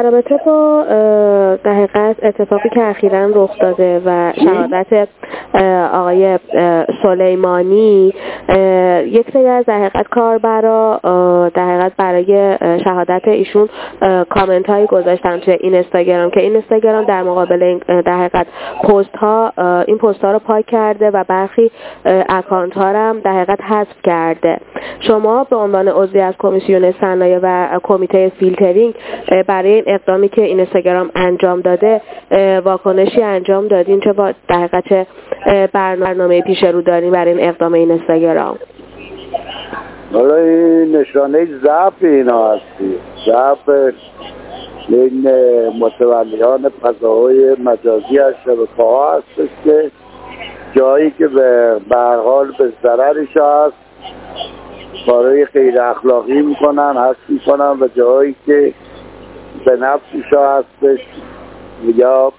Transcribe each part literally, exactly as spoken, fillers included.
در رابطه با در حقیقت اتفاقی که اخیراً رخ داده و شهادت آقای سلیمانی، یک سری از در حقیقت کاربرا در حقیقت برای شهادت ایشون کامنت هایی گذاشتن توی این اینستاگرام که این اینستاگرام در مقابل این در حقیقت پست ها این پست ها رو پاک کرده و برخی اکانت ها هم در حقیقت حذف کرده. شما به عنوان عضوی از کمیسیون صنایع و کمیته فیلترینگ برای این اقدامی که این اینستاگرام انجام داده واکنشی انجام دادین؟ چه با در حقیقت برنامه پیش رو دارین برای این اقدام این اینستاگرام؟ حالا این نشانه ضعف اینا هستی، ضعف این متولیان فضاهای مجازی از شبکه‌ها هستش که جایی که به هر حال به ضررش هست کارهای غیر اخلاقی میکنن، هست میکنن و جایی که به نفسش هستش یا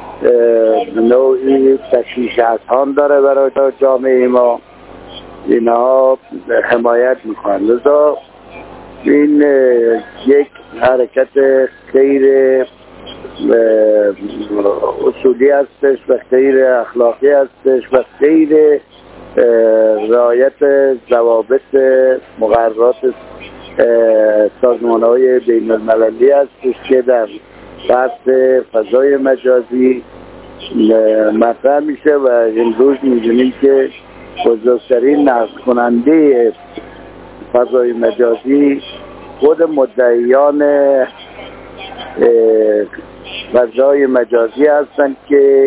نوعی تشویش اذهان داره برای جامعه ما، اینا حمایت میکنن. لذا این یک حرکت غیر اصولی هستش و غیر اخلاقی هستش و غیر رعایت ضوابط مقررات سازمان‌های بین المللی هستش که در بحث فضای مجازی مطرح میشه و امروز می‌بینیم که بزرگترین نقض کننده فضای مجازی خود مدعیان فضای مجازی هستند که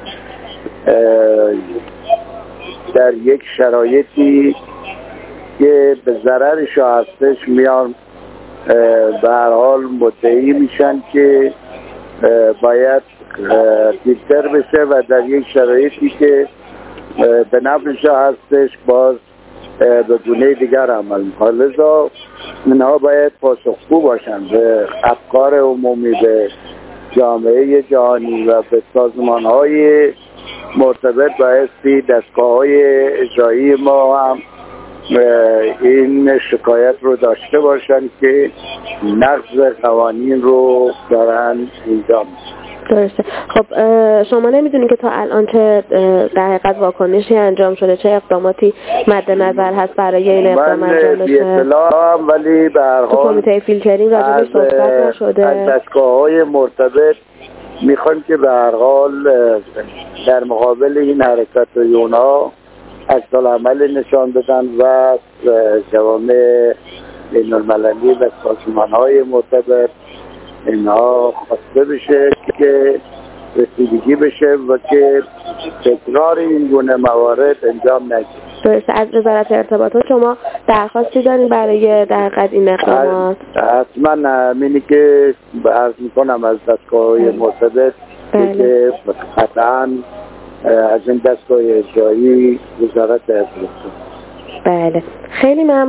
در یک شرایطی که به ضررش هستش میان به هر حال مدعی میشن که باید فیلتر بشه و در یک شرایطی که به نفعش هستش باز به گونه دیگر عمل میکنه. لذا اینها باید پاسخگو باشن به افکار عمومی، به جامعه جهانی و به سازمان‌های مرتبط بایستی دستگاه‌های اجرایی ما هم این شکایت رو داشته باشن که نقض قوانین رو دارن انجام میدن. درسته. خب شما نمیدونید که تا الان چه در حقیقت واکنشی انجام شده، چه اقداماتی مد نظر هست برای این اقدام انجام بشه؟ من اطلاعم ولی به هر حال کمیته فیلترینگ راجعش صحبت نشده. از دستگاه‌های مرتبط میخوان که به هر حال در مقابل این حرکت اونا عکس‌العمل نشان بدن و جوامع بین المللی و سازمان‌های مرتبط اینها خواسته بشه که رسیدگی بشه و که تکرار این گونه موارد انجام نشه. درسته. از وزارت ارتباطات شما درخواستی دارین برای در حقیقت این اقدامات؟ حتما امینی که عرض میکنم از دستگاه‌های مرتبط که قطعاً از این دستگاه اجرایی وزارت ارتباطات. بله. خیلی ممنون.